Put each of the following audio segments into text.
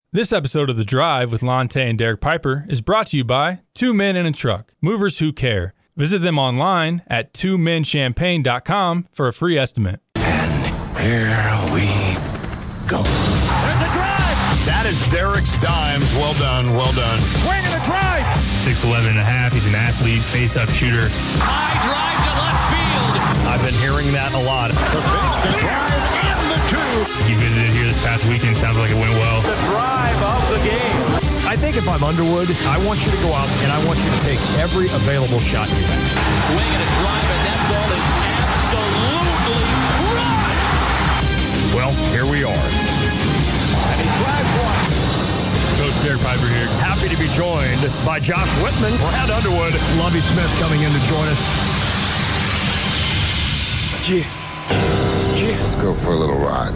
This episode of The Drive with Lonte and Derek Piper is brought to you by Two Men in a Truck, movers who care. Visit them online at twomenchampagne.com for a free estimate. And here we go. There's a drive! That is Derek's dimes. Well done, well done. Swing and a drive! 6'11 and a half. He's an athlete, face-up shooter. High drive to left field. I've been hearing that a lot. The pitch, the drive, and the two. He visited here this past weekend. Sounds like it went well. The drive of the game. I think if I'm Underwood, I want you to go out and I want you to take every available shot you have. Swing and a drive, and that ball is absolutely right. Well, here we are. And he drives one. Coach Derek Piper here. Happy to be joined by Josh Whitman, Brad Underwood, Lovie Smith coming in to join us. Let's go for a little ride.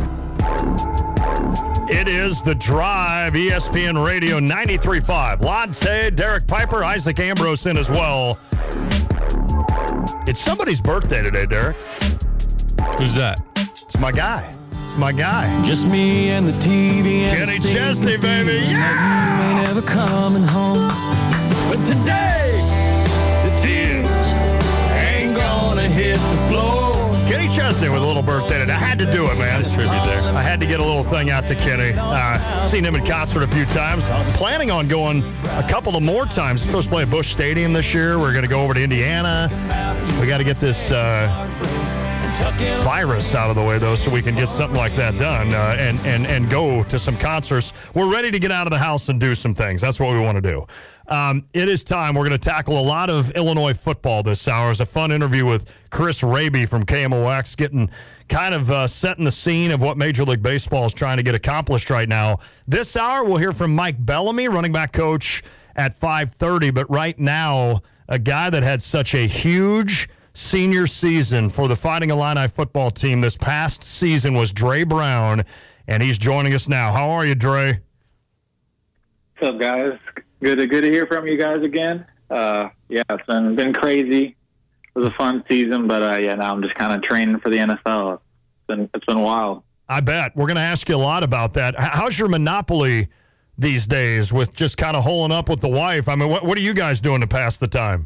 It is The Drive, ESPN Radio 93.5. Lonte, Derek Piper, Isaac Ambrose in as well. It's somebody's birthday today, Derek. Who's that? It's my guy. It's my guy. Just me and the TV and Kenny the Chesney, baby. Yeah! You ain't ever coming home. But today, the tears ain't gonna hit the floor. Kenny Chesney with a little birthday today. I had to do it, man. Nice tribute there. I had to get a little thing out to Kenny. Seen him in concert a few times. Planning on going a couple of more times. Supposed to play at Busch Stadium this year. We're going to go over to Indiana. We got to get this virus out of the way, though, so we can get something like that done and go to some concerts. We're ready to get out of the house and do some things. That's what we want to do. It is time. We're going to tackle a lot of Illinois football this hour. It's a fun interview with Chris Raby from KMOX, getting kind of setting the scene of what Major League Baseball is trying to get accomplished right now. This hour, we'll hear from Mike Bellamy, running back coach, at 5:30. But right now, a guy that had such a huge senior season for the Fighting Illini football team this past season was Dre Brown, and he's joining us now. How are you, Dre? What's up, guys? Good to hear from you guys again. It's been crazy. It was a fun season, but now I'm just kind of training for the NFL. It's been wild. I bet. We're going to ask you a lot about that. How's your monopoly these days with just kind of holing up with the wife? I mean, what are you guys doing to pass the time?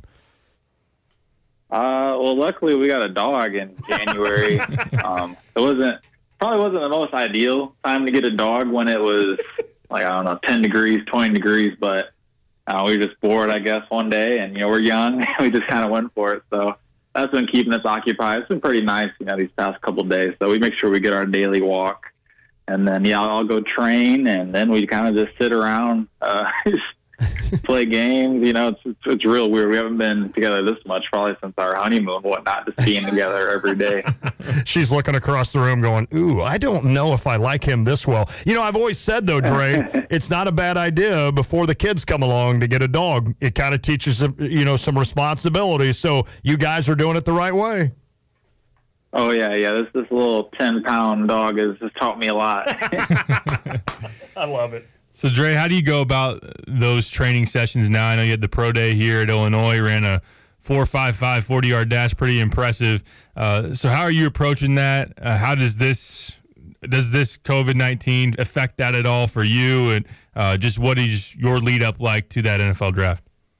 Well, luckily we got a dog in January. It probably wasn't the most ideal time to get a dog when it was 10 degrees, 20 degrees, but we were just bored, I guess, one day, and we're young. We just kind of went for it. So that's been keeping us occupied. It's been pretty nice, these past couple of days. So we make sure we get our daily walk, and then I'll go train, and then we kind of just sit around, play games. It's real weird. We haven't been together this much probably since our honeymoon, whatnot, just being together every day. She's looking across the room going, ooh, I don't know if I like him this well. I've always said, though, Dre, it's not a bad idea before the kids come along to get a dog. It kind of teaches them, some responsibility. So you guys are doing it the right way. Oh, yeah. This little 10-pound dog has taught me a lot. I love it. So, Dre, how do you go about those training sessions now? I know you had the pro day here at Illinois, ran a 4.55 40-yard dash, pretty impressive. So how are you approaching that? How does this COVID-19 affect that at all for you? And just what is your lead up like to that NFL draft?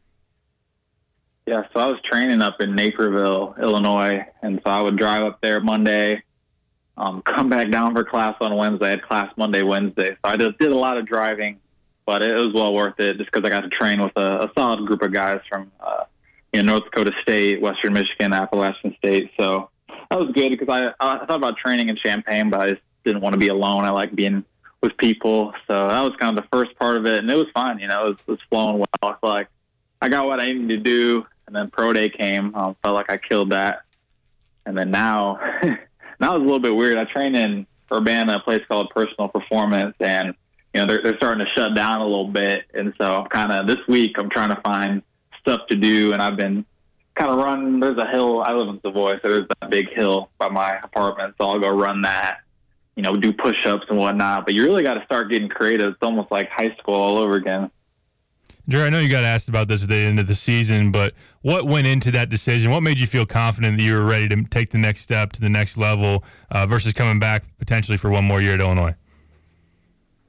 Yeah, so I was training up in Naperville, Illinois, and so I would drive up there Monday, come back down for class on Wednesday. I had class Monday, Wednesday. So I just did a lot of driving, but it was well worth it just because I got to train with a solid group of guys from North Dakota State, Western Michigan, Appalachian State. So that was good because I thought about training in Champaign, but I just didn't want to be alone. I like being with people. So that was kind of the first part of it, and it was fun. It was flowing well. I felt like I got what I needed to do, and then pro day came. Felt like I killed that. And then now, now it's a little bit weird. I train in Urbana, a place called Personal Performance, and they're starting to shut down a little bit. And so this week I'm trying to find stuff to do, and I've been kind of running. There's a hill. I live in Savoy, so there's that big hill by my apartment, so I'll go run that, do push-ups and whatnot. But you really got to start getting creative. It's almost like high school all over again. Dre, I know you got asked about this at the end of the season, but what went into that decision? What made you feel confident that you were ready to take the next step to the next level versus coming back potentially for one more year at Illinois?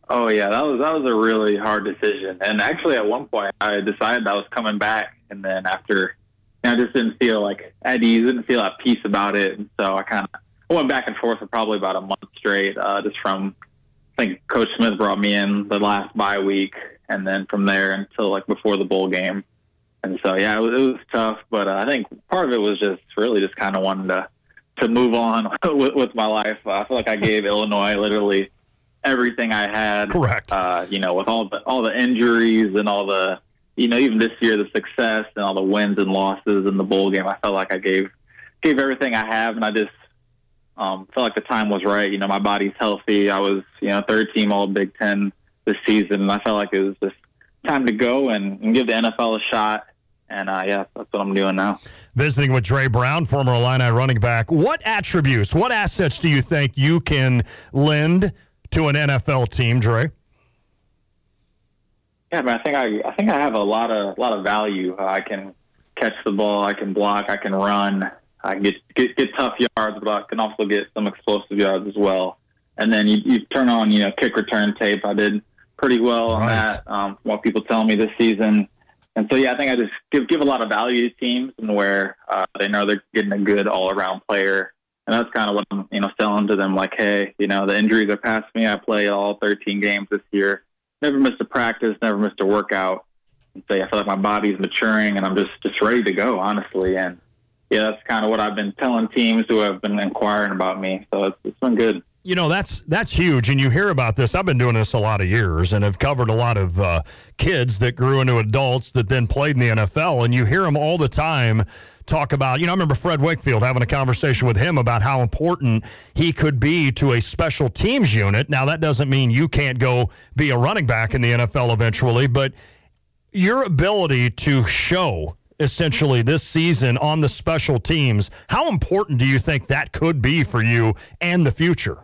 Oh yeah, that was a really hard decision. And actually, at one point, I decided I was coming back, and then after, I just didn't feel like at ease, didn't feel at peace about it, and so I went back and forth for probably about a month straight, just from, I think Coach Smith brought me in the last bye week, and then from there until like before the bowl game. And so yeah, it was tough, but I think part of it was just really just kind of wanting to move on with my life. I feel like I gave Illinois literally everything I had. Correct. With all the injuries and all the, even this year, the success and all the wins and losses in the bowl game, I felt like I gave everything I have, and I just felt like the time was right. My body's healthy. I was, third team All Big Ten this season, and I felt like it was just time to go and give the NFL a shot. And, that's what I'm doing now. Visiting with Dre Brown, former Illini running back. What attributes, what assets do you think you can lend to an NFL team, Dre? Yeah, but I think I have a lot of value. I can catch the ball, I can block, I can run, I can get tough yards, but I can also get some explosive yards as well. And then you turn on kick return tape. I did pretty well on that. What people tell me this season. And so I think I just give a lot of value to teams, and where they know they're getting a good all around player. And that's kind of what I'm, selling to them. Like, hey, the injuries are past me. I played all 13 games this year. Never missed a practice, never missed a workout. And so I feel like my body's maturing, and I'm just ready to go, honestly. And that's kind of what I've been telling teams who have been inquiring about me. So it's been good. That's huge, and you hear about this. I've been doing this a lot of years and have covered a lot of kids that grew into adults that then played in the NFL, and you hear them all the time talk about, I remember Fred Wakefield having a conversation with him about how important he could be to a special teams unit. Now, that doesn't mean you can't go be a running back in the NFL eventually, but your ability to show essentially this season on the special teams, how important do you think that could be for you and the future?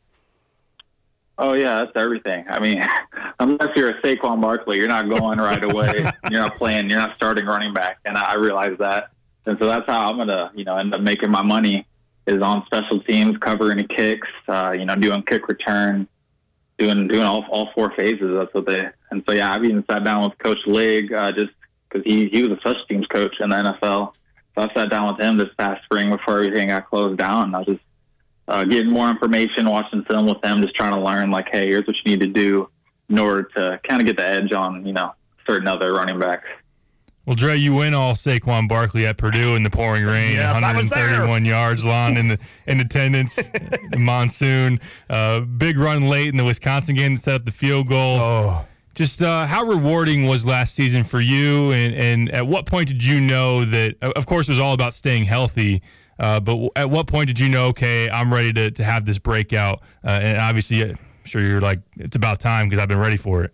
Oh, yeah, that's everything. I mean, unless you're a Saquon Barkley, you're not going right away. You're not playing. You're not starting running back. And I realize that. And so that's how I'm going to, end up making my money, is on special teams, covering kicks, doing kick return, doing all four phases. That's what and so, I've even sat down with Coach Ligg, just because he was a special teams coach in the NFL. So I sat down with him this past spring before everything got closed down. I was just getting more information, watching film with them, just trying to learn, like, hey, here's what you need to do in order to kind of get the edge on, certain other running backs. Well, Dre, you win all Saquon Barkley at Purdue in the pouring rain, yes, 131 yards long in attendance, the monsoon. Big run late in the Wisconsin game to set up the field goal. Oh. Just how rewarding was last season for you, and at what point did you know that, of course, it was all about staying healthy, but at what point did you know, okay, I'm ready to have this breakout? And obviously, I'm sure you're like, it's about time because I've been ready for it.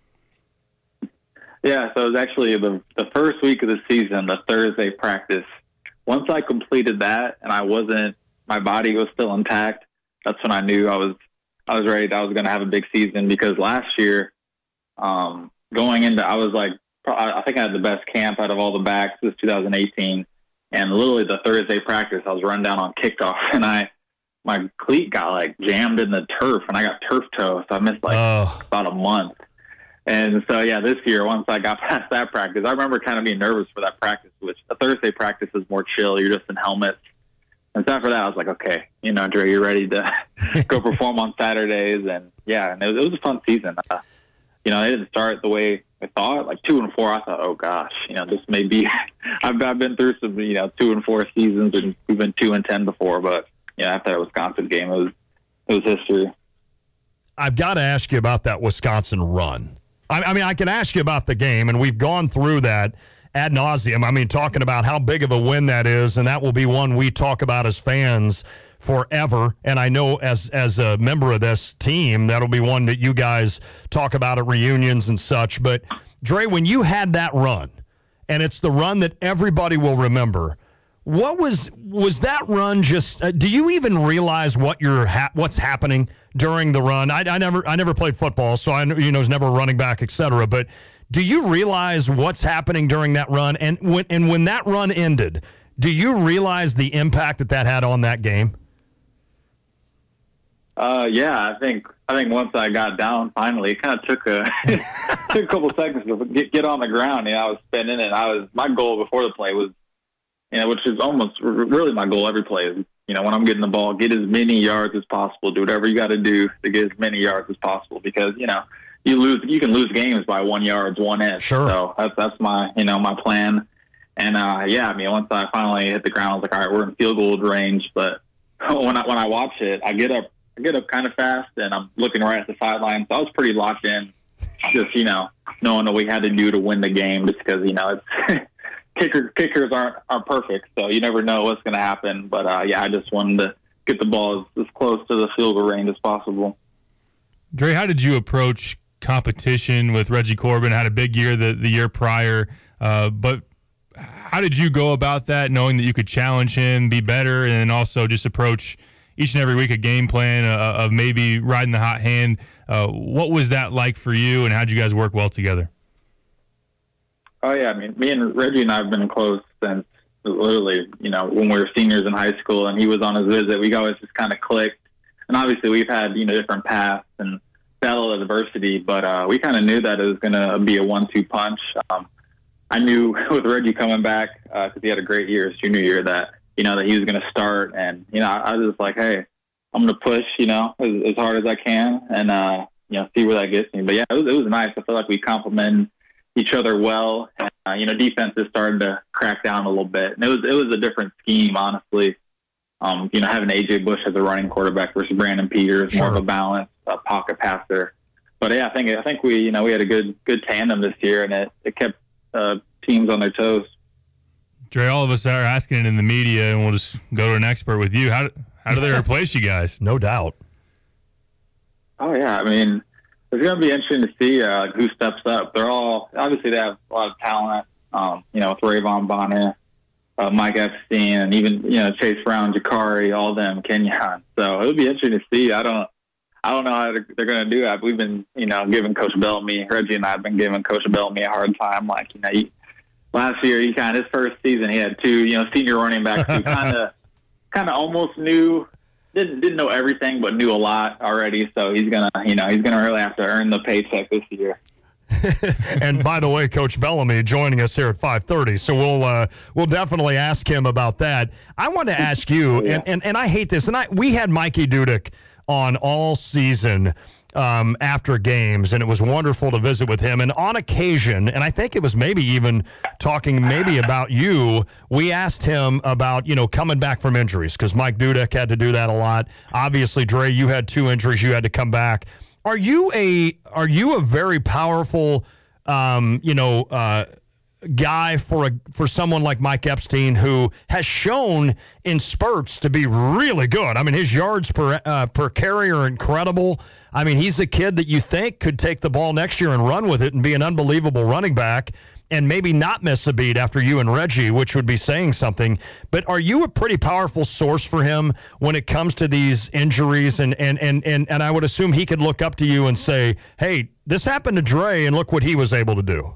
Yeah, so it was actually the first week of the season, the Thursday practice. Once I completed that and my body was still intact, that's when I knew I was ready. I was going to have a big season, because last year, going into, I think I had the best camp out of all the backs. This was 2018. And literally the Thursday practice, I was run down on kickoff, and my cleat got jammed in the turf, and I got turf toe. So I missed about a month. And so, this year, once I got past that practice, I remember kind of being nervous for that practice, which the Thursday practice is more chill. You're just in helmets. And so after that, I was like, okay, Dre, you're ready to go perform on Saturdays. And it was a fun season. They didn't start the way I thought, 2-4. I thought, oh gosh, this may be, I've been through some, 2-4 seasons, and we've been 2-10 before, but after that Wisconsin game, it was history. I've got to ask you about that Wisconsin run. I mean, I can ask you about the game, and we've gone through that ad nauseum. I mean, talking about how big of a win that is, and that will be one we talk about as fans forever. And I know as a member of this team, that'll be one that you guys talk about at reunions and such. But, Dre, when you had that run, and it's the run that everybody will remember, what was that run just do you even realize what's happening during the run? I never played football, so I was never a running back, etc. But do you realize what's happening during that run? And when that run ended, do you realize the impact that had on that game? I think I think once I got down, finally, it kind of took a took a couple seconds to get on the ground. I was spinning, and my goal before the play was, which is almost really my goal every play is, when I'm getting the ball, get as many yards as possible. Do whatever you got to do to get as many yards as possible, because you can lose games by 1 yard, 1 inch. Sure. So that's my my plan. And once I finally hit the ground, I was like, all right, we're in field goal range. But when I watch it, I get up kind of fast, and I'm looking right at the sideline. So I was pretty locked in, just knowing what we had to do to win the game, just because it's kickers aren't perfect, so you never know what's going to happen. But I just wanted to get the ball as close to the field goal range as possible. Dre, how did you approach competition with Reggie Corbin? Had a big year the year prior, but how did you go about that, knowing that you could challenge him, be better, and then also just approach each and every week a game plan of maybe riding the hot hand? What was that like for you, and how did you guys work well together? Oh, yeah. Me and Reggie and I have been close since literally, when we were seniors in high school, and he was on his visit. We always just kind of clicked. And obviously we've had, different paths and battle of adversity, but we kind of knew that it was going to be a 1-2 punch. I knew with Reggie coming back, because he had a great year his junior year, that, that he was going to start. And, I was just like, hey, I'm going to push, as hard as I can and, see where that gets me. But, yeah, it was nice. I feel like we complemented each other well. And, defense is starting to crack down a little bit. And it was a different scheme, honestly. Having A.J. Bush as a running quarterback versus Brandon Peters, more of a balanced pocket passer. But, yeah, I think we, we had a good tandem this year, and it kept teams on their toes. Dre, all of us are asking it in the media, and we'll just go to an expert with you. How do they replace you guys? No doubt. Oh, yeah. It's going to be interesting to see who steps up. They're all, obviously they have a lot of talent, with Rayvon Bonner, Mike Epstein, and even, Chase Brown, Jakari, all them, Kenyon. So it'll be interesting to see. I don't know how they're going to do that. We've been, giving Coach Bellamy, Reggie and I have been giving Coach Bellamy a hard time. Like, last year, his first season, he had two, senior running backs who kind of almost knew, didn't know everything, but knew a lot already. So he's gonna really have to earn the paycheck this year. And by the way, Coach Bellamy joining us here at 5:30, so we'll definitely ask him about that. I want to ask you, and I hate this, and we had Mikey Dudek on all season after games, and it was wonderful to visit with him. And on occasion, and I think it was maybe even talking about you, we asked him about, coming back from injuries, because Mike Dudek had to do that a lot. Obviously, Dre, you had 2 injuries. You had to come back. Are you a very powerful, guy for someone like Mike Epstein, who has shown in spurts to be really good? His yards per carry are incredible. He's a kid that you think could take the ball next year and run with it and be an unbelievable running back and maybe not miss a beat after you and Reggie, which would be saying something. But are you a pretty powerful source for him when it comes to these injuries? And I would assume he could look up to you and say, hey, this happened to Dre, and look what he was able to do.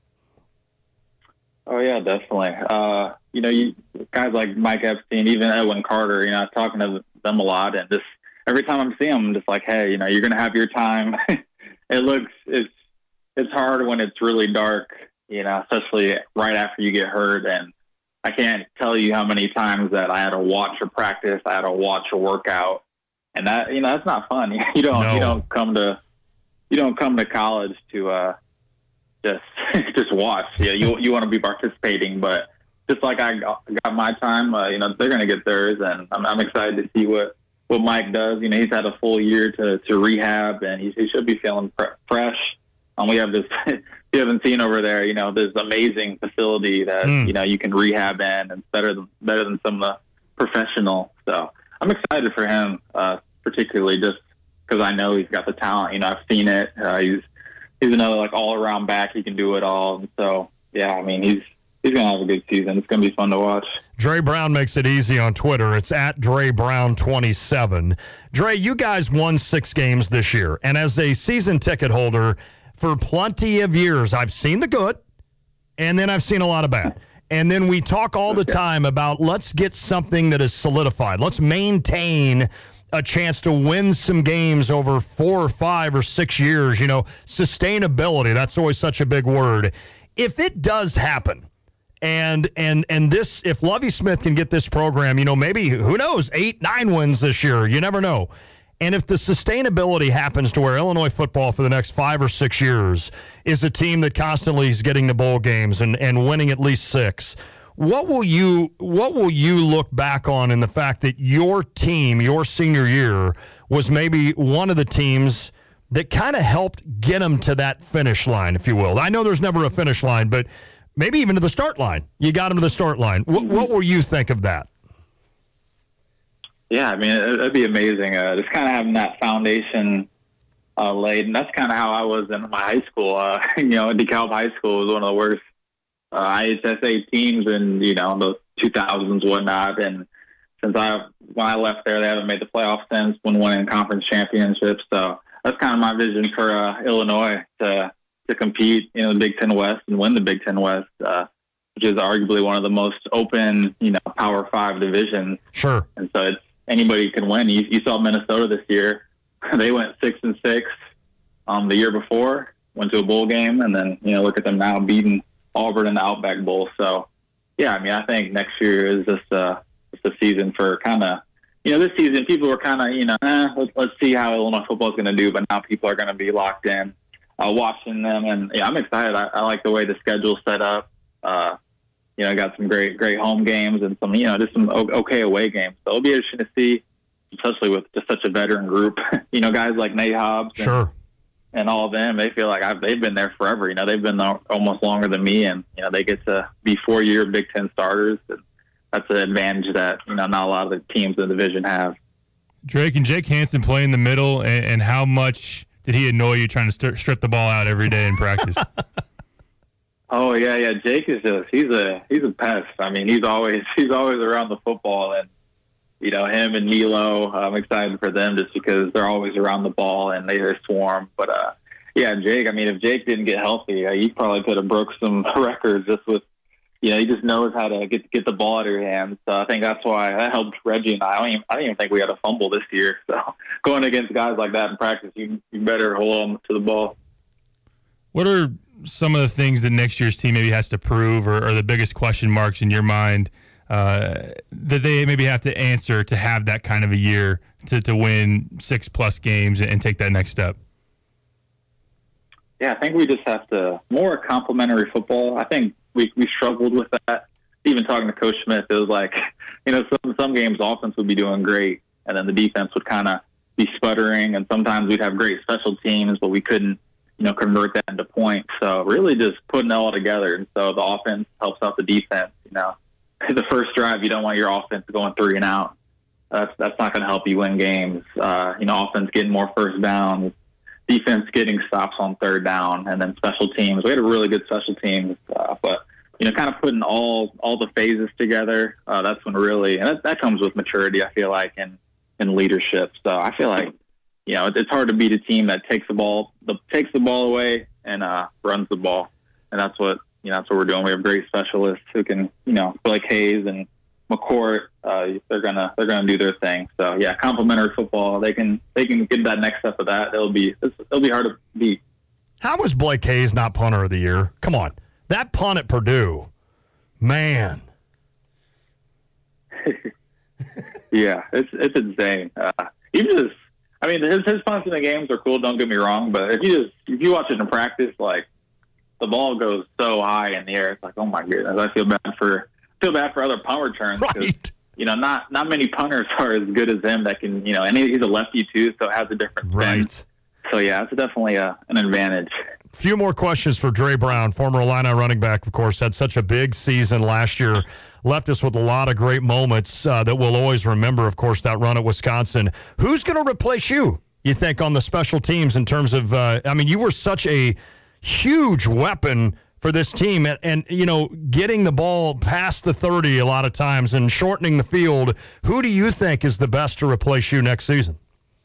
Oh, yeah, definitely. Guys like Mike Epstein, even Edwin Carter, I'm talking to them a lot. And just every time I'm seeing them, I'm just like, hey, you're going to have your time. It's hard when it's really dark, especially right after you get hurt. And I can't tell you how many times that I had to watch a practice, I had to watch a workout. And that, that's not fun. You don't come to college to, just watch. Yeah, you want to be participating, but just like I got my time, they're going to get theirs, and I'm excited to see what Mike does. He's had a full year to rehab, and he should be feeling fresh. We have this, if you haven't seen over there, this amazing facility that you can rehab in, and it's better than some of the professional. So I'm excited for him, particularly just because I know he's got the talent. I've seen it. He's another all-around back. He can do it all. And so, yeah, he's going to have a good season. It's going to be fun to watch. Dre Brown makes it easy on Twitter. It's at Dre Brown 27. Dre, you guys won 6 games this year. And as a season ticket holder, for plenty of years, I've seen the good, and then I've seen a lot of bad. And then we talk all the time about let's get something that is solidified. Let's maintain a chance to win some games over 4 or 5 or 6 years. Sustainability, that's always such a big word. If it does happen, and this, if Lovie Smith can get this program, maybe, who knows, 8, 9 wins this year, you never know. And if the sustainability happens to where Illinois football for the next 5 or 6 years is a team that constantly is getting to bowl games and winning at least 6, what will you look back on in the fact that your team, your senior year, was maybe one of the teams that kind of helped get them to that finish line, if you will? I know there's never a finish line, but maybe even to the start line. You got them to the start line. What will you think of that? Yeah, I mean, it'd be amazing. Just kind of having that foundation laid, and that's kind of how I was in my high school. DeKalb High School was one of the worst IHSA teams in the 2000s, whatnot. And when I left there, they haven't made the playoffs since, when winning conference championships. So that's kind of my vision for Illinois to compete in the Big Ten West and win the Big Ten West, which is arguably one of the most open, Power 5 divisions. Sure. And so anybody can win. You saw Minnesota this year; they went 6-6 the year before, went to a bowl game, and then look at them now beating Auburn in the Outback Bowl. So yeah, I mean, I think next year is just a season for kind of this season people were kind of let's see how Illinois football is going to do, but now people are going to be locked in watching them, and I'm excited. I like the way the schedule's set up. Got some great home games and some, just some okay away games. So it'll be interesting to see, especially with just such a veteran group. Guys like Nate Hobbs and all of them, they feel like they've been there forever. They've been there almost longer than me, and, they get to be 4-year Big Ten starters. And that's an advantage that, not a lot of the teams in the division have. Drake, and Jake Hansen play in the middle, and how much did he annoy you trying to strip the ball out every day in practice? Oh yeah. Jake is he's a pest. I mean, he's always around the football, and him and Milo. I'm excited for them just because they're always around the ball and they swarm. But Jake. I mean, if Jake didn't get healthy, he probably could have broke some records just with. He just knows how to get the ball out of your hands. So I think that's why that helped Reggie and I. I don't even think we had a fumble this year. So going against guys like that in practice, you better hold on to the ball. What are some of the things that next year's team maybe has to prove, or the biggest question marks in your mind that they maybe have to answer to have that kind of a year to win 6+ games and take that next step? Yeah, I think we just have to more complementary football. I think we struggled with that. Even talking to Coach Smith, it was like, some games offense would be doing great, and then the defense would kind of be sputtering, and sometimes we'd have great special teams, but we couldn't convert that into points. So really just putting it all together. And so the offense helps out the defense. The first drive, you don't want your offense going 3 and out. That's not going to help you win games. Offense getting more first downs, defense getting stops on 3rd down, and then special teams. We had a really good special teams, but kind of putting all the phases together. That's when really, and that comes with maturity, I feel like, and leadership. So I feel like it's hard to beat a team that takes the ball away and runs the ball, and that's what we're doing. We have great specialists who can, Blake Hayes and McCourt. They're gonna do their thing. So yeah, complementary football. They can get that next step of that. It'll be hard to beat. How was Blake Hayes not punter of the year? Come on, that punt at Purdue, man. Yeah, it's insane. His punts in the games are cool. Don't get me wrong, but if you watch it in practice, like the ball goes so high in the air, it's like, oh my goodness, I feel bad for other punt returns. Right. Not many punters are as good as him that can, and he's a lefty too, so it has a different spin. Right. So yeah, it's definitely an advantage. Few more questions for Dre Brown, former Illini running back, of course, had such a big season last year. Left us with a lot of great moments that we'll always remember, of course, that run at Wisconsin. Who's going to replace you think, on the special teams in terms of, you were such a huge weapon for this team and getting the ball past the 30 a lot of times and shortening the field. Who do you think is the best to replace you next season?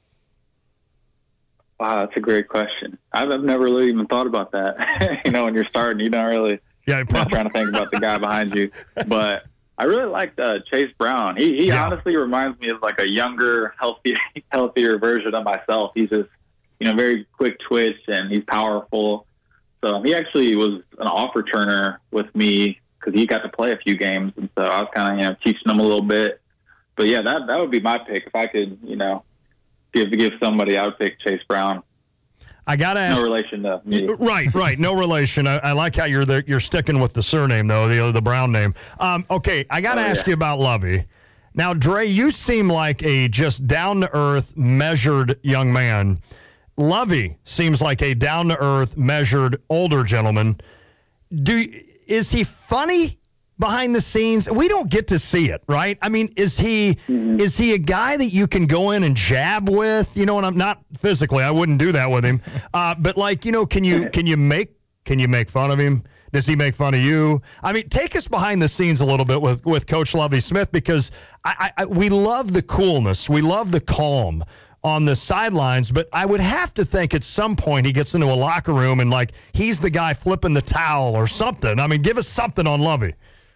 Wow, that's a great question. I've never really even thought about that. When you're starting, you don't really... Yeah, not trying to think about the guy behind you. But I really liked Chase Brown. He honestly reminds me of like a younger, healthier version of myself. He's just, very quick twitch, and he's powerful. So he actually was an off returner with me because he got to play a few games, and so I was kind of teaching him a little bit. But yeah, that would be my pick if I could give somebody. I would pick Chase Brown. I gotta ask. No relation to me. Right. No relation. I like how you're sticking with the surname though, the Brown name. Okay, I gotta ask you about Lovie. Now, Dre, you seem like a just down to earth, measured young man. Lovie seems like a down to earth, measured older gentleman. Is he funny behind the scenes? We don't get to see it, right? I mean, is he a guy that you can go in and jab with? And I'm not physically, I wouldn't do that with him. But can you make fun of him? Does he make fun of you? I mean, take us behind the scenes a little bit with Coach Lovie Smith, because we love the coolness, we love the calm on the sidelines, but I would have to think at some point he gets into a locker room and he's the guy flipping the towel or something. I mean, give us something on Lovie.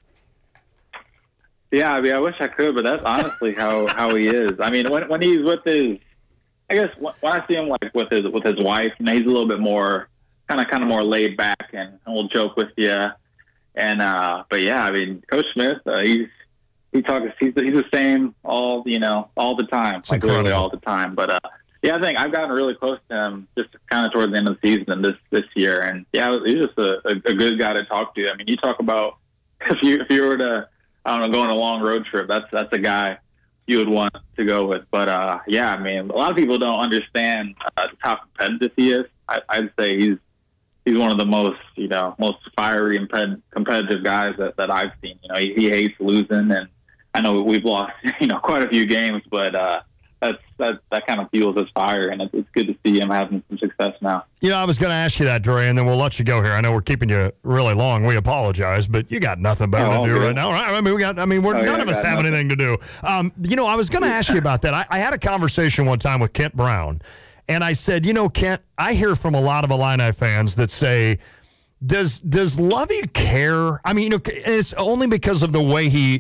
Yeah, I mean, I wish I could, but that's honestly how he is. I mean, when he's with his, I guess when I see him with his wife, he's a little bit more kind of more laid back and we'll joke with you. And but yeah, I mean, Coach Smith, he's the same all the time, literally all the time. But yeah, I think I've gotten really close to him just kind of towards the end of the season and this year. And yeah, he's just a good guy to talk to. I mean, you talk about if you were to, I don't know, go on a long road trip, that's a guy you would want to go with. But yeah, I mean, a lot of people don't understand how competitive he is. I'd say he's one of the most fiery and competitive guys that I've seen. He hates losing, and I know we've lost quite a few games, but that kind of fuels his fire, and it's good to see him having some success now. I was going to ask you that, Dre, and then we'll let you go here. I know we're keeping you really long. We apologize, but you got nothing better to do right now, right? I mean, none of us have anything to do. I was going to ask you about that. I had a conversation one time with Kent Brown, and I said, Kent, I hear from a lot of Illini fans that say, does Lovie care? I mean, it's only because of the way he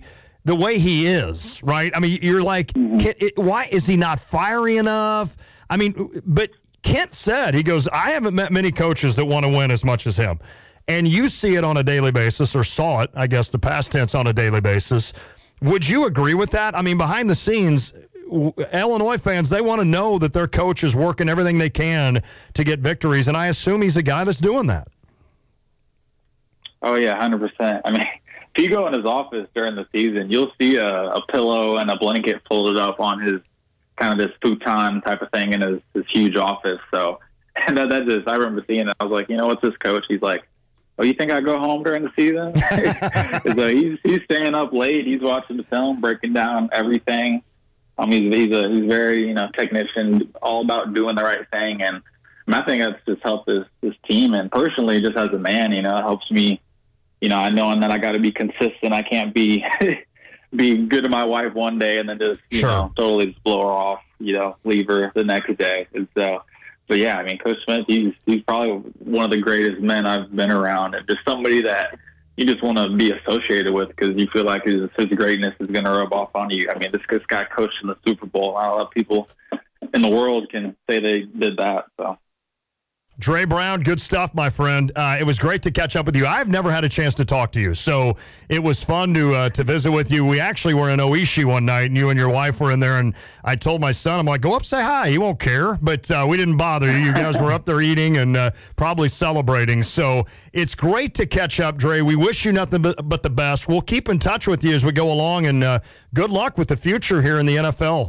is, right? I mean, you're like, why is he not fiery enough? I mean, but Kent said, he goes, I haven't met many coaches that want to win as much as him. And you see it on a daily basis, or saw it, I guess, the past tense, on a daily basis. Would you agree with that? I mean, behind the scenes, Illinois fans, they want to know that their coach is working everything they can to get victories, and I assume he's a guy that's doing that. Oh, yeah, 100%. I mean, if you go in his office during the season, you'll see a pillow and a blanket folded up on his kind of this futon type of thing in his huge office. So, and that just, I remember seeing it. I was like, what's this coach? He's like, oh, you think I go home during the season? So he's staying up late. He's watching the film, breaking down everything. He's very, technician, all about doing the right thing. And I think that's just helped this team. And personally, just as a man, it helps me, I knowing that I got to be consistent. I can't be good to my wife one day and then just, totally just blow her off, leave her the next day. And so, but yeah, I mean, Coach Smith, he's probably one of the greatest men I've been around, and just somebody that you just want to be associated with because you feel like his greatness is going to rub off on you. I mean, this guy coached in the Super Bowl. Not a lot of people in the world can say they did that. So. Dre Brown, good stuff, my friend. It was great to catch up with you. I've never had a chance to talk to you, so it was fun to visit with you. We actually were in Oishi one night, and you and your wife were in there, and I told my son, I'm like, go up, say hi. He won't care, but we didn't bother you. You guys were up there eating and probably celebrating, so it's great to catch up, Dre. We wish you nothing but the best. We'll keep in touch with you as we go along, and good luck with the future here in the NFL.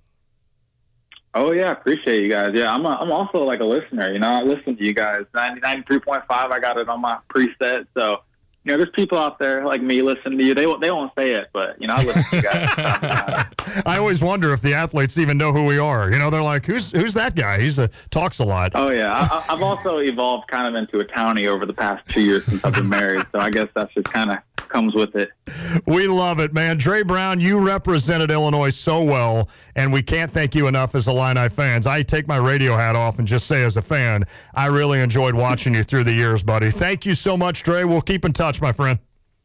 Oh, yeah, appreciate you guys. Yeah, I'm also like a listener, I listen to you guys. 93.5, I got it on my preset. So, there's people out there like me listening to you. They won't say it, but, I listen to you guys. I always wonder if the athletes even know who we are. They're like, who's that guy? He talks a lot. Oh, yeah. I've also evolved kind of into a townie over the past 2 years since I've been married. So I guess that's just kind of comes with it. We love it, man. Dre Brown, you represented Illinois so well, and we can't thank you enough as Illini fans. I take my radio hat off and just say as a fan, I really enjoyed watching you through the years, buddy. Thank you so much, Dre. We'll keep in touch, my friend.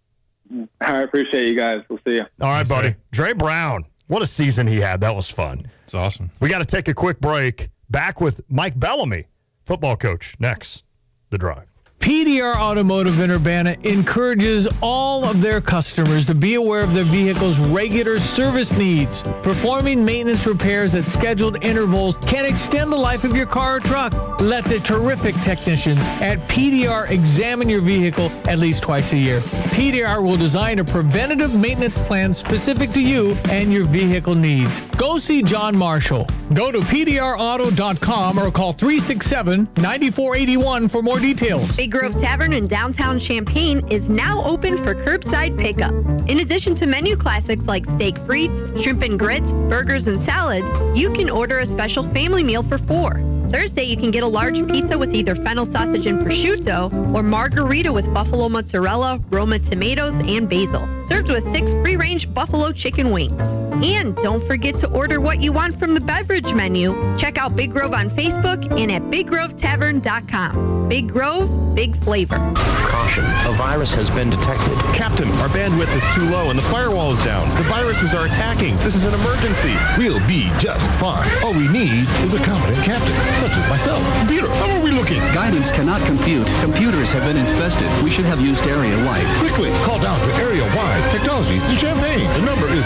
I appreciate you guys. We'll see you. All right, buddy. Dre Brown. What a season he had. That was fun. It's awesome. We got to take a quick break. Back with Mike Bellamy, football coach. Next, The Drive. PDR Automotive in Urbana encourages all of their customers to be aware of their vehicle's regular service needs. Performing maintenance repairs at scheduled intervals can extend the life of your car or truck. Let the terrific technicians at PDR examine your vehicle at least twice a year. PDR will design a preventative maintenance plan specific to you and your vehicle needs. Go see John Marshall. Go to PDRauto.com or call 367-9481 for more details. Big Grove Tavern in downtown Champaign is now open for curbside pickup. In addition to menu classics like steak frites, shrimp and grits, burgers, and salads, you can order a special family meal for 4. Thursday, you can get a large pizza with either fennel sausage and prosciutto or margarita with buffalo mozzarella, Roma tomatoes, and basil. Served with 6 free-range buffalo chicken wings. And don't forget to order what you want from the beverage menu. Check out Big Grove on Facebook and at BigGroveTavern.com. Big Grove, big flavor. Caution, a virus has been detected. Captain, our bandwidth is too low and the firewall is down. The viruses are attacking. This is an emergency. We'll be just fine. All we need is a competent captain, such as myself. Computer, how are we looking? Guidance cannot compute. Computers have been infested. We should have used area-wide. Quickly, call down to area-wide technologies in Champaign. The number is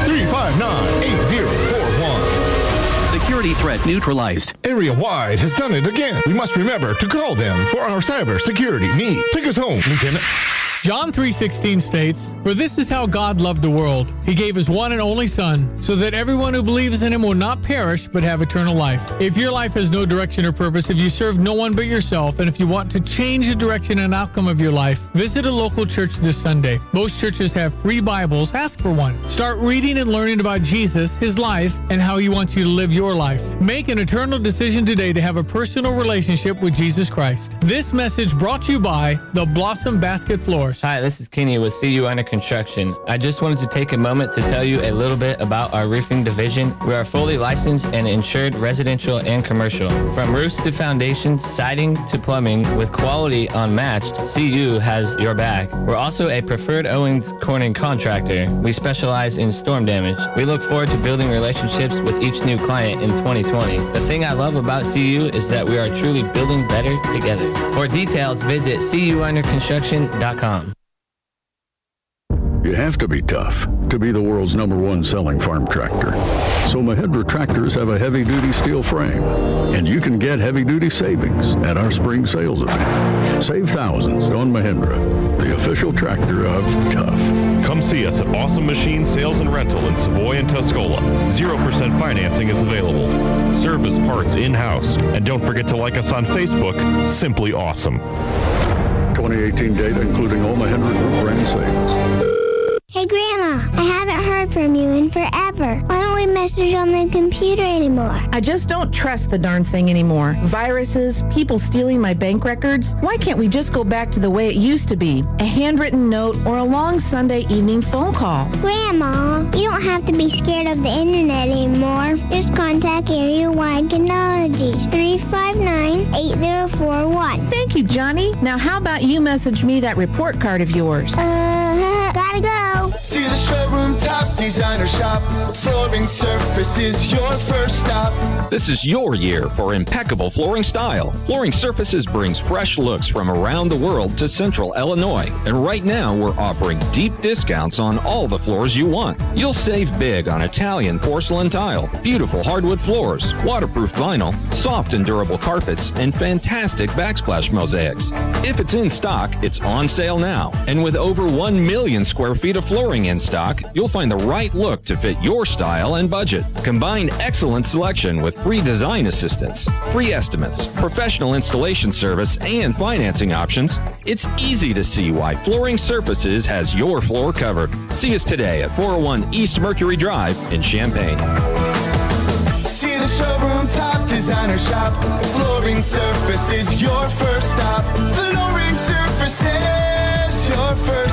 359-8041. Security threat neutralized. Area-wide has done it again. We must remember to call them for our cyber security need. Take us home, Lieutenant. John 3:16 states, "For this is how God loved the world. He gave his one and only Son, so that everyone who believes in him will not perish, but have eternal life." If your life has no direction or purpose, if you serve no one but yourself, and if you want to change the direction and outcome of your life, visit a local church this Sunday. Most churches have free Bibles. Ask for one. Start reading and learning about Jesus, his life, and how he wants you to live your life. Make an eternal decision today to have a personal relationship with Jesus Christ. This message brought to you by the Blossom Basket Floors. Hi, this is Kenny with CU Under Construction. I just wanted to take a moment to tell you a little bit about our roofing division. We are fully licensed and insured residential and commercial. From roofs to foundations, siding to plumbing, with quality unmatched, CU has your back. We're also a preferred Owens Corning contractor. We specialize in storm damage. We look forward to building relationships with each new client in 2020. The thing I love about CU is that we are truly building better together. For details, visit CUunderconstruction.com. You have to be tough to be the world's #1 selling farm tractor. So Mahindra tractors have a heavy-duty steel frame, and you can get heavy-duty savings at our spring sales event. Save thousands on Mahindra, the official tractor of tough. Come see us at Awesome Machine Sales and Rental in Savoy and Tuscola. 0% financing is available. Service parts in-house. And don't forget to like us on Facebook, Simply Awesome. 2018 data including all Mahindra Group brand sales. Hey, Grandma, I haven't heard from you in forever. Why don't we message on the computer anymore? I just don't trust the darn thing anymore. Viruses, people stealing my bank records. Why can't we just go back to the way it used to be? A handwritten note or a long Sunday evening phone call. Grandma, you don't have to be scared of the internet anymore. Just contact Area Wide Technologies, 359-8041. Thank you, Johnny. Now how about you message me that report card of yours? Gotta go. See the showroom top designer shop. Flooring Surface is your first stop. This is your year for impeccable flooring style. Flooring Surfaces brings fresh looks from around the world to Central Illinois. And right now, we're offering deep discounts on all the floors you want. You'll save big on Italian porcelain tile, beautiful hardwood floors, waterproof vinyl, soft and durable carpets, and fantastic backsplash mosaics. If it's in stock, it's on sale now. And with over 1 million square feet of flooring in stock, you'll find the right look to fit your style and budget. Combine excellent selection with free design assistance, free estimates, professional installation service, and financing options. It's easy to see why Flooring Surfaces has your floor covered. See us today at 401 East Mercury Drive in Champaign. See the showroom top designer shop. Flooring Surfaces, your first stop. Flooring Surfaces, your first stop. Well,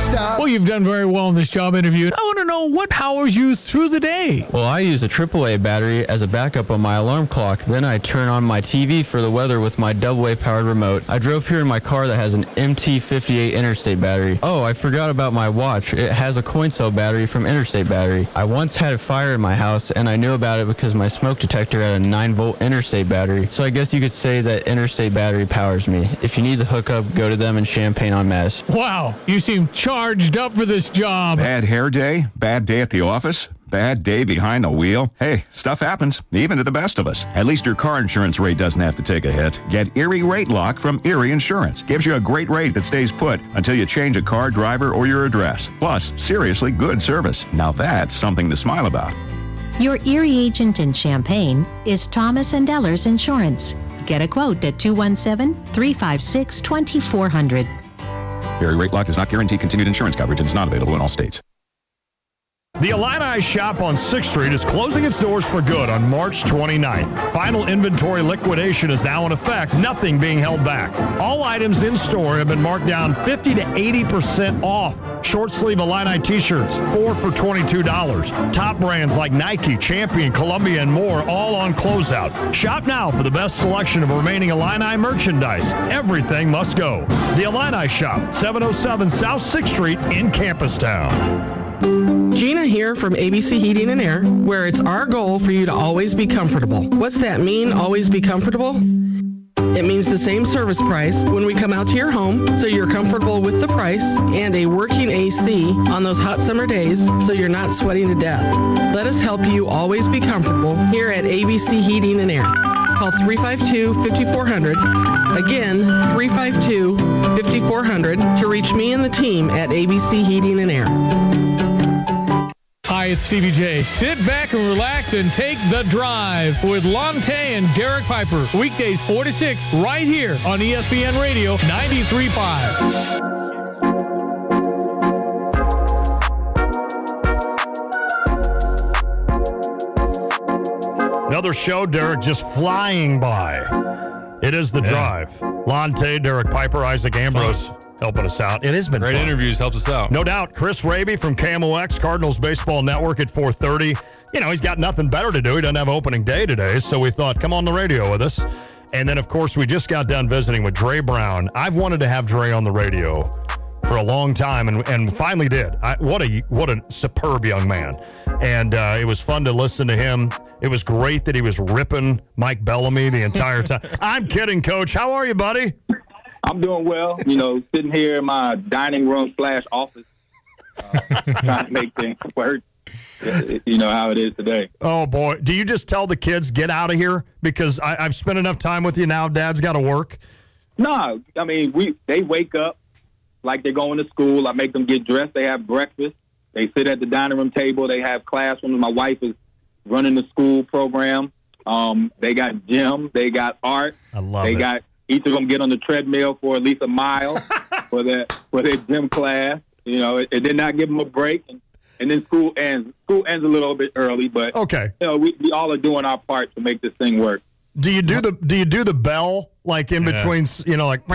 you've done very well in this job interview. I want to know what powers you through the day. Well, I use a AAA battery as a backup on my alarm clock. Then I turn on my TV for the weather with my AA powered remote. I drove here in my car that has an MT58 Interstate battery. Oh, I forgot about my watch. It has a coin cell battery from Interstate Battery. I once had a fire in my house, and I knew about it because my smoke detector had a 9-volt Interstate battery. So I guess you could say that Interstate Battery powers me. If you need the hookup, go to them in Champaign on Madison. Wow, you seem charged up for this job. Bad hair day? Bad day at the office? Bad day behind the wheel? Hey, stuff happens, even to the best of us. At least your car insurance rate doesn't have to take a hit. Get Erie Rate Lock from Erie Insurance. Gives you a great rate that stays put until you change a car, driver, or your address. Plus, seriously good service. Now that's something to smile about. Your Erie agent in Champaign is Thomas & Ellers Insurance. Get a quote at 217-356-2400. Erie Rate Lock does not guarantee continued insurance coverage and is not available in all states. The Illini shop on 6th Street is closing its doors for good on March 29th. Final inventory liquidation is now in effect, nothing being held back. All items in store have been marked down 50 to 80% off. Short sleeve Illini t-shirts, 4 for $22. Top brands like Nike, Champion, Columbia, and more, all on closeout. Shop now for the best selection of remaining Illini merchandise. Everything must go. The Illini Shop, 707 South 6th Street in Campustown. Gina here from ABC Heating and Air, where it's our goal for you to always be comfortable. What's that mean, always be comfortable? It means the same service price when we come out to your home, so you're comfortable with the price, and a working AC on those hot summer days, so you're not sweating to death. Let us help you always be comfortable here at ABC Heating and Air. Call 352-5400. Again, 352-5400 to reach me and the team at ABC Heating and Air. Hi, it's Stevie J. Sit back and relax and take the drive with Lonte and Derek Piper. Weekdays 4 to 6 right here on ESPN Radio 93.5. Another show, Derek, just flying by. It is The Drive. Lonte, Derek Piper, Isaac Ambrose helping us out. It has been great fun. Interviews, helps us out. No doubt. Chris Raby from KMOX, Cardinals Baseball Network at 4:30. You know, he's got nothing better to do. He doesn't have opening day today, so we thought, come on the radio with us. And then, of course, we just got done visiting with Dre Brown. I've wanted to have Dre on the radio for a long time, and finally did. What a superb young man. And it was fun to listen to him. It was great that he was ripping Mike Bellamy the entire time. I'm kidding, Coach. How are you, buddy? I'm doing well. You know, sitting here in my dining room / office, trying to make things work. You know how it is today. Oh, boy. Do you just tell the kids, get out of here? Because I've spent enough time with you now. Dad's got to work. No. I mean, they wake up like they're going to school. I make them get dressed. They have breakfast. They sit at the dining room table. They have classrooms. My wife is running the school program. They got gym. They got art. I love it. They got each of them get on the treadmill for at least a mile for their gym class. You know, it did not give them a break. And then school ends. School ends a little bit early, but okay. You know, we all are doing our part to make this thing work. Do you do the bell like in between? You know, like.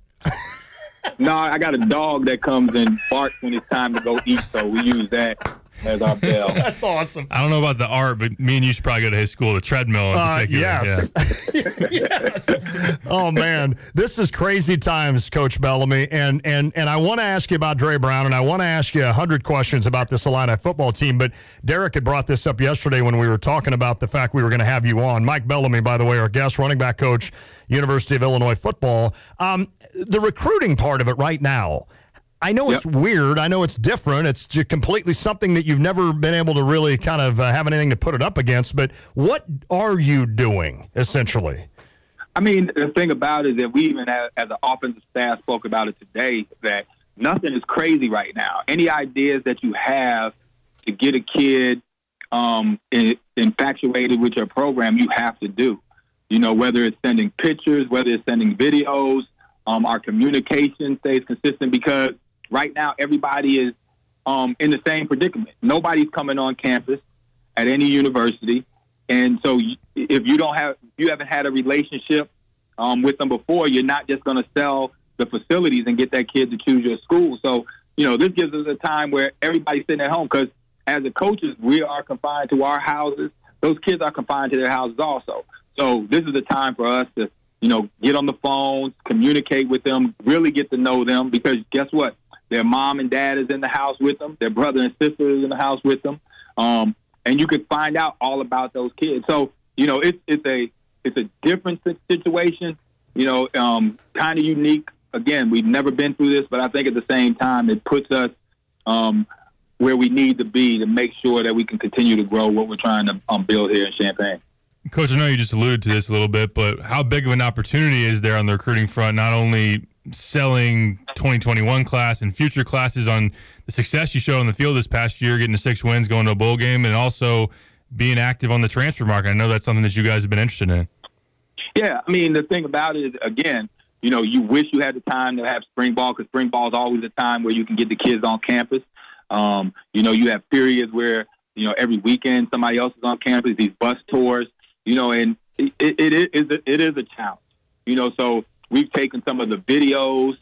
No, I got a dog that comes and barks when it's time to go eat, so we use that as our bell. That's awesome. I don't know about the art, but me and you should probably go to his school, the treadmill in particular. Yes. Yeah. Yes. Oh, man. This is crazy times, Coach Bellamy. And I want to ask you about Dre Brown, and I want to ask you 100 questions about this Illini football team. But Derek had brought this up yesterday when we were talking about the fact we were going to have you on. Mike Bellamy, by the way, our guest, running back coach, University of Illinois football. The recruiting part of it right now, I know it's weird. I know it's different. It's just completely something that you've never been able to really kind of have anything to put it up against. But what are you doing, essentially? I mean, the thing about it is that we even as an offensive staff spoke about it today, that nothing is crazy right now. Any ideas that you have to get a kid infatuated with your program, you have to do. You know, whether it's sending pictures, whether it's sending videos, our communication stays consistent because right now everybody is in the same predicament. Nobody's coming on campus at any university. And so if you haven't had a relationship with them before, you're not just going to sell the facilities and get that kid to choose your school. So this gives us a time where everybody's sitting at home because as the coaches, we are confined to our houses. Those kids are confined to their houses also. So this is the time for us to, get on the phones, communicate with them, really get to know them because guess what? Their mom and dad is in the house with them. Their brother and sister is in the house with them. And you can find out all about those kids. So, it's a different situation, kind of unique. Again, we've never been through this, but I think at the same time, it puts us where we need to be to make sure that we can continue to grow what we're trying to build here in Champaign. Coach, I know you just alluded to this a little bit, but how big of an opportunity is there on the recruiting front, not only selling 2021 class and future classes on the success you showed on the field this past year, getting to 6 wins, going to a bowl game, and also being active on the transfer market? I know that's something that you guys have been interested in. Yeah, I mean, the thing about it is, again, you wish you had the time to have spring ball because spring ball is always a time where you can get the kids on campus. You have periods where, every weekend somebody else is on campus, these bus tours, and it is a challenge. So we've taken some of the videos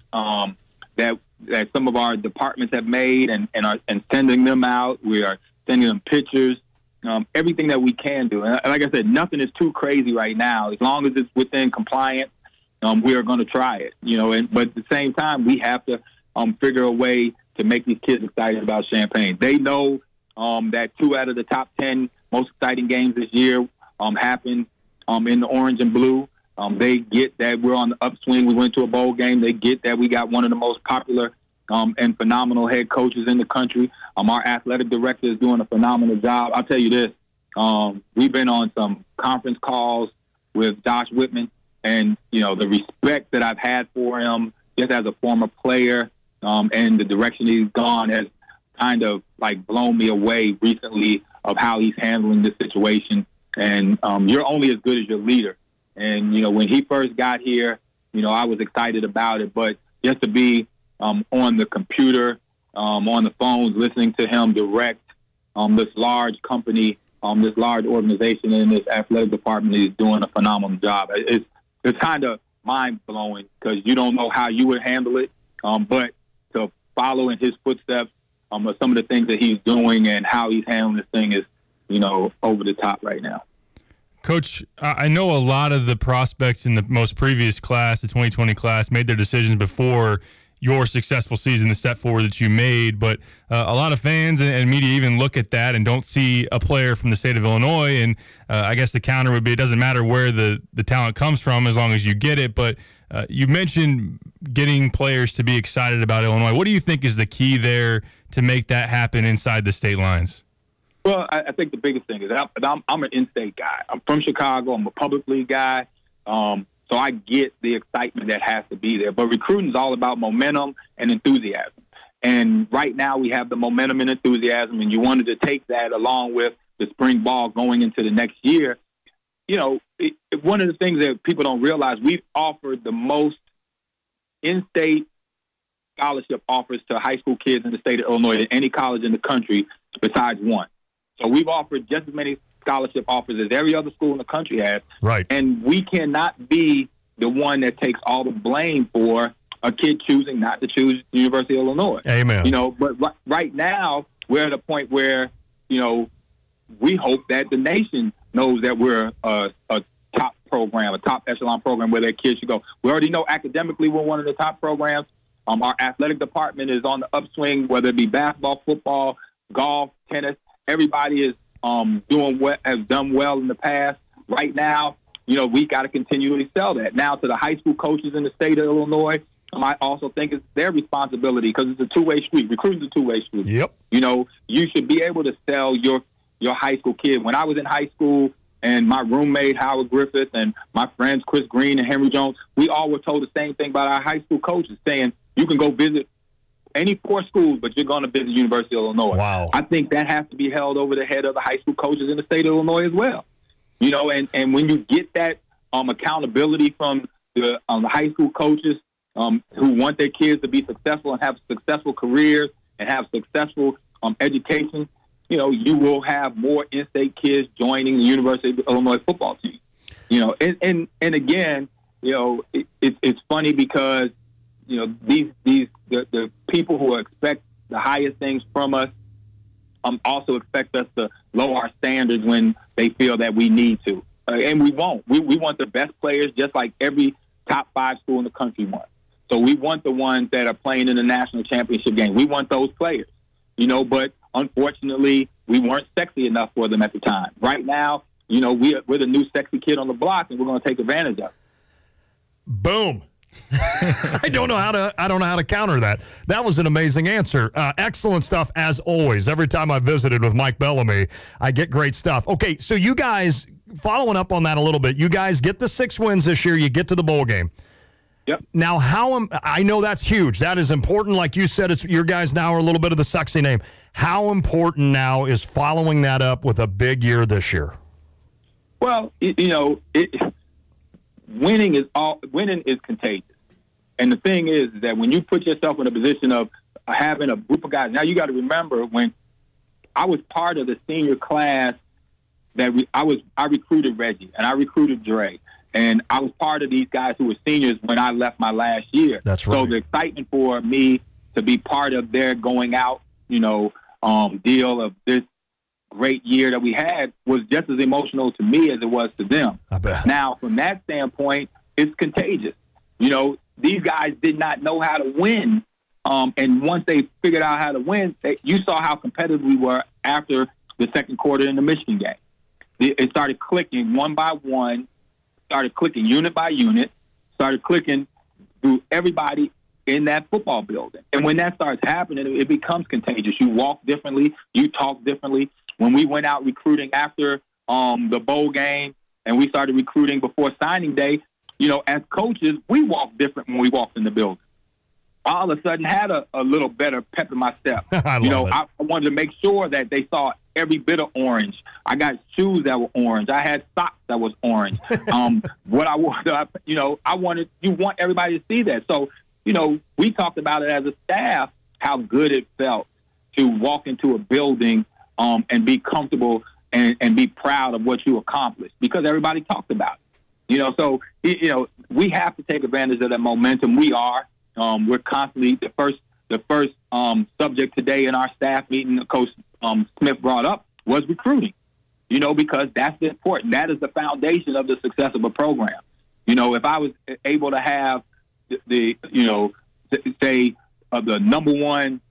that some of our departments have made and sending them out. We are sending them pictures, everything that we can do. And like I said, nothing is too crazy right now. As long as it's within compliance, we are going to try it. But at the same time, we have to figure a way to make these kids excited about Champaign. They know that 2 out of the top 10 most exciting games this year happened in the orange and blue. They get that we're on the upswing. We went to a bowl game. They get that we got one of the most popular and phenomenal head coaches in the country. Our athletic director is doing a phenomenal job. I'll tell you this. We've been on some conference calls with Josh Whitman, and, the respect that I've had for him just as a former player and the direction he's gone has kind of like blown me away recently of how he's handling this situation. And you're only as good as your leader. And, when he first got here, I was excited about it. But just to be on the computer, on the phones, listening to him direct this large company, this large organization in this athletic department is doing a phenomenal job. It's kind of mind-blowing because you don't know how you would handle it. But to follow in his footsteps, some of the things that he's doing and how he's handling this thing is, over the top right now. Coach, I know a lot of the prospects in the most previous class, the 2020 class, made their decisions before your successful season, the step forward that you made. But a lot of fans and media even look at that and don't see a player from the state of Illinois. And I guess the counter would be it doesn't matter where the talent comes from as long as you get it. But you mentioned getting players to be excited about Illinois. What do you think is the key there to make that happen inside the state lines? Well, I think the biggest thing is I'm an in-state guy. I'm from Chicago. I'm a public league guy. So I get the excitement that has to be there. But recruiting is all about momentum and enthusiasm. And right now we have the momentum and enthusiasm, and you wanted to take that along with the spring ball going into the next year. One of the things that people don't realize, we've offered the most in-state scholarship offers to high school kids in the state of Illinois than any college in the country besides one. So we've offered just as many scholarship offers as every other school in the country has. Right. And we cannot be the one that takes all the blame for a kid choosing not to choose the University of Illinois. Amen. But right now we're at a point where, we hope that the nation knows that we're a top program, a top echelon program where their kids should go. We already know academically we're one of the top programs. Our athletic department is on the upswing, whether it be basketball, football, golf, tennis. Everybody is has done well in the past. Right now, we got to continually sell that. Now to the high school coaches in the state of Illinois, I also think it's their responsibility because it's a two-way street. Recruiting is a two-way street. Yep. You should be able to sell your high school kid. When I was in high school and my roommate, Howard Griffith, and my friends, Chris Green and Henry Jones, we all were told the same thing about our high school coaches, saying you can go visit any 4 schools, but you're going to visit University of Illinois. Wow. I think that has to be held over the head of the high school coaches in the state of Illinois as well. And when you get that accountability from the high school coaches who want their kids to be successful and have successful careers and have successful education, you will have more in-state kids joining the University of Illinois football team. And again, it's funny because the people who expect the highest things from us also expect us to lower our standards when they feel that we need to. And we won't. We want the best players, just like every top 5 school in the country wants. So we want the ones that are playing in the national championship game. We want those players, but unfortunately we weren't sexy enough for them at the time. Right now, we're the new sexy kid on the block, and we're going to take advantage of it. Boom. I don't know how to counter that. That was an amazing answer. Excellent stuff as always. Every time I visited with Mike Bellamy, I get great stuff. Okay, so you guys, following up on that a little bit, you guys get the 6 wins this year. You get to the bowl game. Yep. Now, I know that's huge. That is important. Like you said, it's your guys now are a little bit of the sexy name. How important now is following that up with a big year this year? Well, winning is contagious. And the thing is that when you put yourself in a position of having a group of guys, now you got to remember when I was part of the senior class that I recruited Reggie and I recruited Dre, and I was part of these guys who were seniors when I left my last year. That's right. So the excitement for me to be part of their going out, deal of this great year that we had was just as emotional to me as it was to them. I bet. Now, from that standpoint, it's contagious. These guys did not know how to win. And once they figured out how to win, you saw how competitive we were after the second quarter in the Michigan game. It started clicking one by one, started clicking unit by unit, started clicking through everybody in that football building. And when that starts happening, it becomes contagious. You walk differently. You talk differently. When we went out recruiting after the bowl game and we started recruiting before signing day, as coaches, we walked different when we walked in the building. I all of a sudden had a little better pep in my step. I wanted to make sure that they saw every bit of orange. I got shoes that were orange. I had socks that was orange. What I wanted, you want everybody to see that. So, we talked about it as a staff, how good it felt to walk into a building and be comfortable and be proud of what you accomplished because everybody talked about it. So, we have to take advantage of that momentum. We are. We're constantly the first subject today in our staff meeting Coach Smith brought up was recruiting, because that's important. That is the foundation of the success of a program. If I was able to have the number one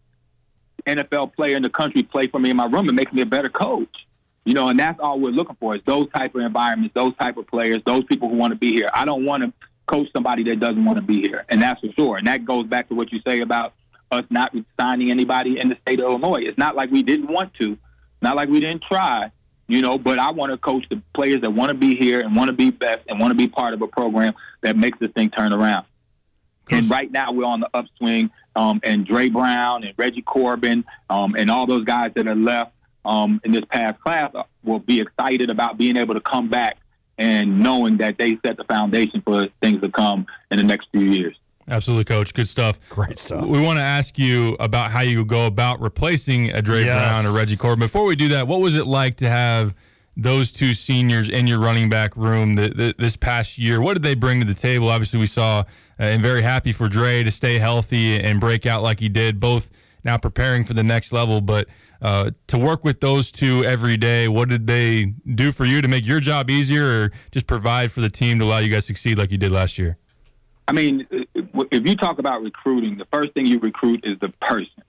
NFL player in the country play for me in my room, it makes me a better coach. And that's all we're looking for is those type of environments, those type of players, those people who want to be here. I don't want to coach somebody that doesn't want to be here, and that's for sure. And that goes back to what you say about us not signing anybody in the state of Illinois. It's not like we didn't want to, not like we didn't try, but I want to coach the players that want to be here and want to be best and want to be part of a program that makes this thing turn around. And right now we're on the upswing, and Dre Brown and Reggie Corbin and all those guys that are left in this past class will be excited about being able to come back and knowing that they set the foundation for things to come in the next few years. Absolutely, Coach. Good stuff. Great stuff. We want to ask you about how you go about replacing a Dre Brown or Reggie Corbin. Before we do that, what was it like to have those two seniors in your running back room this past year? What did they bring to the table? Obviously, we saw and very happy for Dre to stay healthy and break out like he did, both now preparing for the next level. But to work with those two every day, what did they do for you to make your job easier or just provide for the team to allow you guys to succeed like you did last year? I mean, if you talk about recruiting, the first thing you recruit is the person.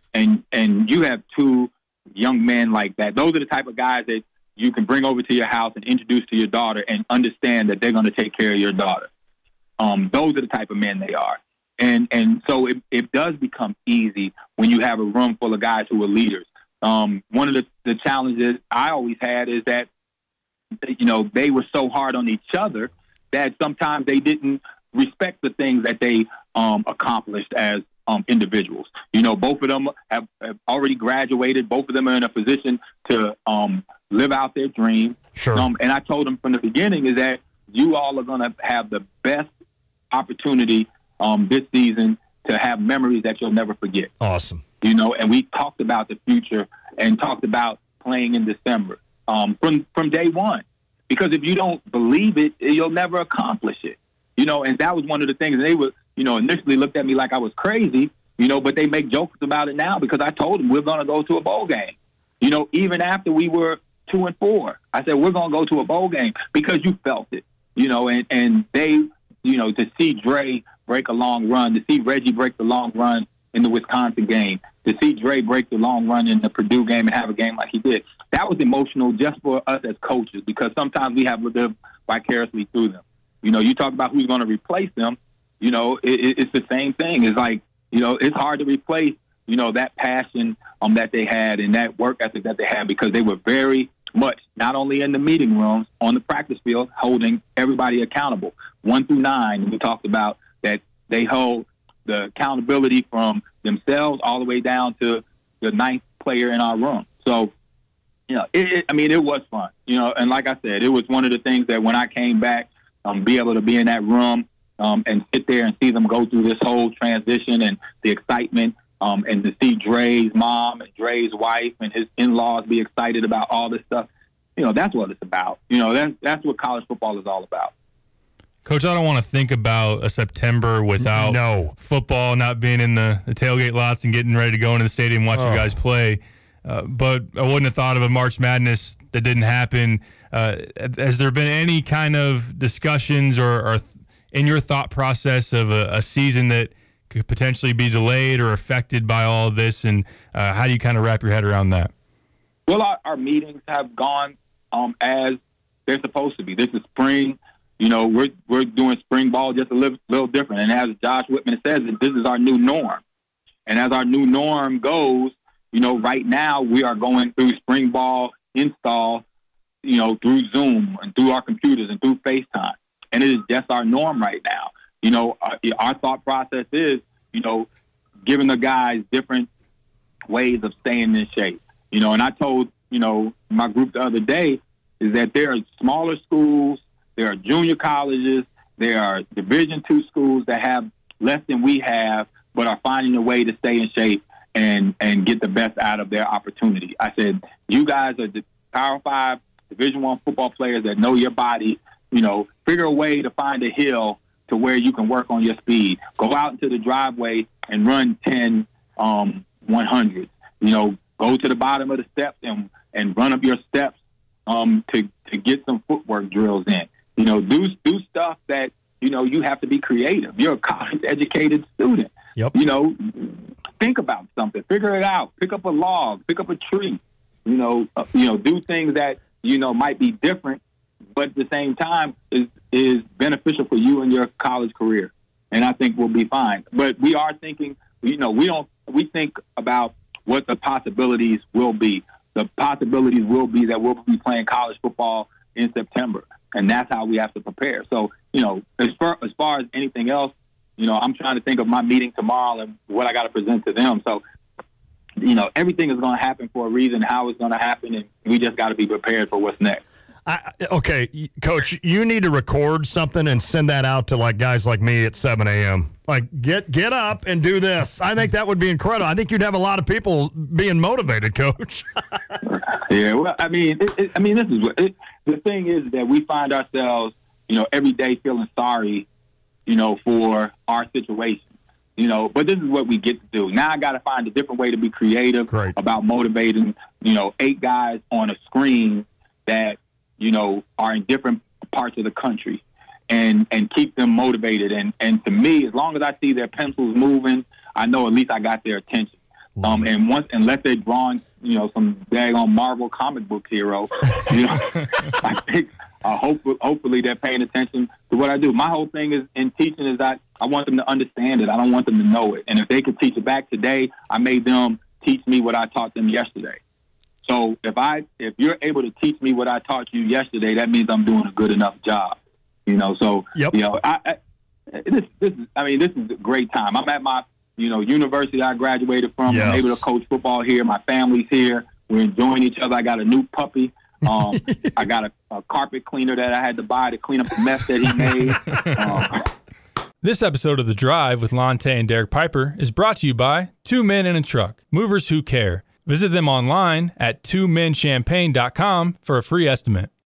And you have two young men like that. Those are the type of guys that you can bring over to your house and introduce to your daughter and understand that they're going to take care of your daughter. Those are the type of men they are. And so it does become easy when you have a room full of guys who are leaders. One of the challenges I always had is that, they were so hard on each other that sometimes they didn't respect the things that they accomplished as individuals. Both of them have already graduated. Both of them are in a position to live out their dream. Sure. And I told them from the beginning is that you all are going to have the best opportunity this season to have memories that you'll never forget. Awesome. And we talked about the future and talked about playing in December from day one. Because if you don't believe it, you'll never accomplish it. And that was one of the things they were, initially looked at me like I was crazy, but they make jokes about it now because I told them we're going to go to a bowl game. Even after we were 2-4, I said, we're going to go to a bowl game because you felt it, and they, to see Dre break a long run, to see Reggie break the long run in the Wisconsin game, to see Dre break the long run in the Purdue game and have a game like he did, that was emotional just for us as coaches because sometimes we have to live vicariously through them. You talk about who's going to replace them, it's the same thing. It's like, it's hard to replace, that passion that they had and that work ethic that they had because they were very much not only in the meeting rooms, on the practice field, holding everybody accountable. 1 through 9, we talked about that they hold the accountability from themselves all the way down to the 9th player in our room. So, it was fun, and like I said, it was one of the things that when I came back, be able to be in that room and sit there and see them go through this whole transition and the excitement and to see Dre's mom and Dre's wife and his in-laws be excited about all this stuff, that's what it's about. That's what college football is all about. Coach, I don't want to think about a September without football, not being in the tailgate lots and getting ready to go into the stadium and watch you guys play. But I wouldn't have thought of a March Madness that didn't happen. Has there been any kind of discussions or in your thought process of a season that could potentially be delayed or affected by all of this? And how do you kind of wrap your head around that? Well, our meetings have gone as they're supposed to be. This is spring. We're doing spring ball just a little different. And as Josh Whitman says, this is our new norm. And as our new norm goes, right now we are going through spring ball install, through Zoom and through our computers and through FaceTime. And it is just our norm right now. Our thought process is, giving the guys different ways of staying in shape. And I told, my group the other day is that there are smaller schools, there are junior colleges, there are Division II schools that have less than we have, but are finding a way to stay in shape and get the best out of their opportunity. I said, you guys are the Power 5 Division I football players that know your body, figure a way to find a hill to where you can work on your speed. Go out into the driveway and run 10 100s. Go to the bottom of the steps and run up your steps to get some footwork drills in. Do stuff that, you have to be creative. You're a college-educated student. Yep. Think about something. Figure it out. Pick up a log. Pick up a tree. Do things that, might be different, but at the same time is beneficial for you in your college career. And I think we'll be fine. But we are thinking, we think about what the possibilities will be. The possibilities will be that we'll be playing college football in September. And that's how we have to prepare. So, as far as anything else, I'm trying to think of my meeting tomorrow and what I got to present to them. So, everything is going to happen for a reason, how it's going to happen, and we just got to be prepared for what's next. Okay, Coach, you need to record something and send that out to guys like me at 7 a.m. Get up and do this. I think that would be incredible. I think you'd have a lot of people being motivated, Coach. Yeah, well, this is what the thing is that we find ourselves, every day feeling sorry, for our situation. But this is what we get to do. Now I got to find a different way to be creative about motivating, 8 guys on a screen that, are in different parts of the country and keep them motivated. And to me, as long as I see their pencils moving, I know at least I got their attention. Unless they're drawing, some daggone Marvel comic book hero, I think hopefully they're paying attention to what I do. My whole thing is in teaching is that I want them to understand it. I don't want them to know it. And if they could teach it back today, I made them teach me what I taught them yesterday. So if you're able to teach me what I taught you yesterday, that means I'm doing a good enough job. So yep. This is a great time. I'm at my university I graduated from. Yes. I'm able to coach football here. My family's here. We're enjoying each other. I got a new puppy. I got a carpet cleaner that I had to buy to clean up the mess that he made. This episode of The Drive with Lonte and Derek Piper is brought to you by Two Men in a Truck, movers who care. Visit them online at twomenchampagne.com for a free estimate.